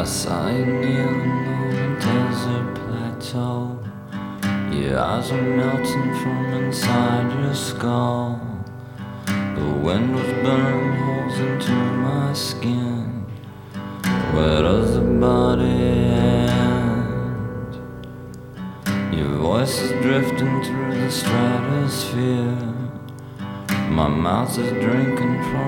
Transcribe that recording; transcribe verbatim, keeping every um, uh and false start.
saw you kneeling on a desert plateau. Your eyes are melting from inside your skull. The wind was burning holes into my skin. Where does the body end? Your voice is drifting through the stratosphere. My mouth is drinking from